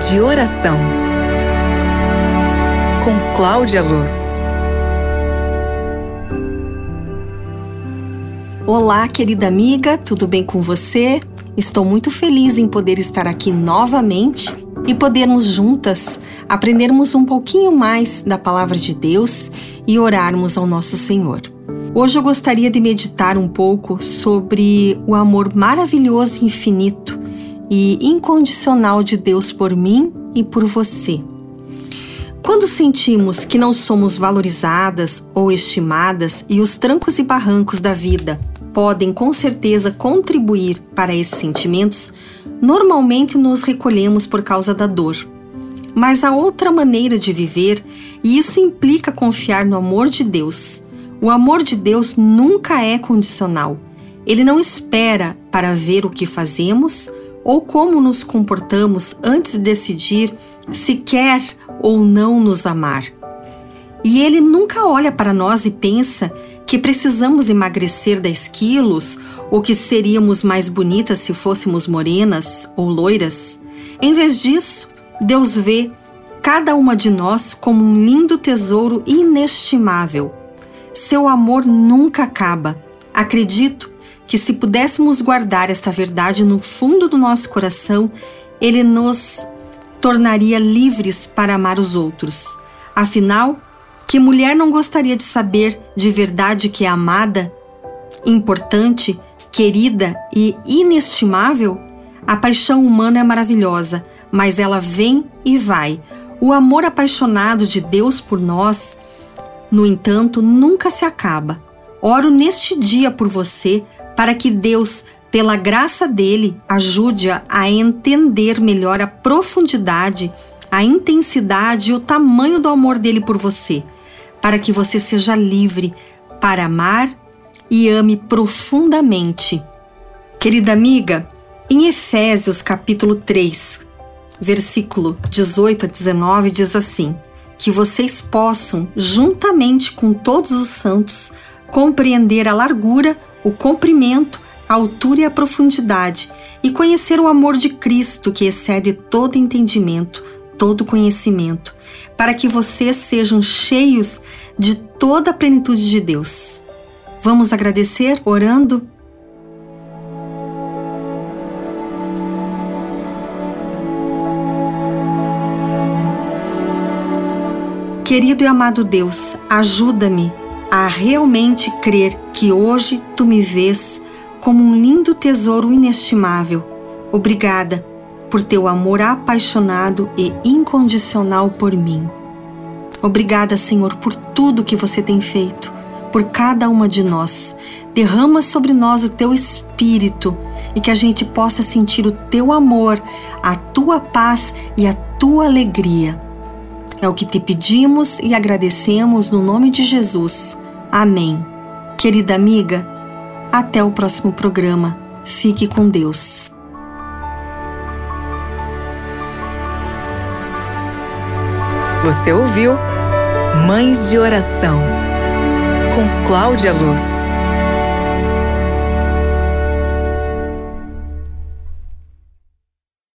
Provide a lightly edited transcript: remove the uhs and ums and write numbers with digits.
de Oração, com Cláudia Luz. Olá, querida amiga, tudo bem com você? Estou muito feliz em poder estar aqui novamente e podermos juntas aprendermos um pouquinho mais da Palavra de Deus e orarmos ao nosso Senhor. Hoje eu gostaria de meditar um pouco sobre o amor maravilhoso e infinito e incondicional de Deus por mim e por você. Quando sentimos que não somos valorizadas ou estimadas e os trancos e barrancos da vida podem com certeza contribuir para esses sentimentos, normalmente nos recolhemos por causa da dor. Mas há outra maneira de viver e isso implica confiar no amor de Deus. O amor de Deus nunca é condicional. Ele não espera para ver o que fazemos ou como nos comportamos antes de decidir se quer ou não nos amar. E Ele nunca olha para nós e pensa que precisamos emagrecer 10 quilos ou que seríamos mais bonitas se fôssemos morenas ou loiras. Em vez disso, Deus vê cada uma de nós como um lindo tesouro inestimável. Seu amor nunca acaba. Acredito que se pudéssemos guardar esta verdade no fundo do nosso coração, Ele nos tornaria livres para amar os outros. Afinal, que mulher não gostaria de saber de verdade que é amada, importante, querida e inestimável? A paixão humana é maravilhosa, mas ela vem e vai. O amor apaixonado de Deus por nós, no entanto, nunca se acaba. Oro neste dia por você para que Deus, pela graça dele, ajude-a a entender melhor a profundidade, a intensidade e o tamanho do amor dele por você, para que você seja livre para amar e ame profundamente. Querida amiga, em Efésios capítulo 3, versículo 18 a 19, diz assim: que vocês possam, juntamente com todos os santos, compreender a largura, o comprimento, a altura e a profundidade, e conhecer o amor de Cristo que excede todo entendimento, todo conhecimento, para que vocês sejam cheios de toda a plenitude de Deus. Vamos agradecer orando? Querido e amado Deus, ajuda-me a realmente crer que hoje Tu me vês como um lindo tesouro inestimável. Obrigada por Teu amor apaixonado e incondicional por mim. Obrigada, Senhor, por tudo que Você tem feito, por cada uma de nós. Derrama sobre nós o Teu Espírito e que a gente possa sentir o Teu amor, a Tua paz e a Tua alegria. É o que Te pedimos e agradecemos no nome de Jesus. Amém. Querida amiga, até o próximo programa. Fique com Deus. Você ouviu Mães de Oração, com Cláudia Luz.